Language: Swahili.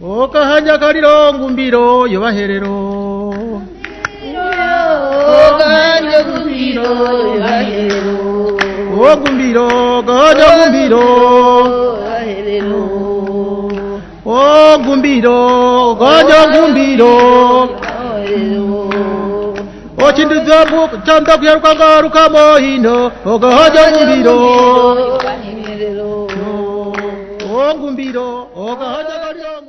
Okahanya kariro ngumbiro yobaherero. Okahanya ngumbiro yobaherero. Ngumbiro ganya ngumbiro yobaherero. Ngumbiro ganya ngumbiro Ochindiza buku chanda kuyaruka ruka mohino Okahanya ngumbiro ngumbiro okahanya kariro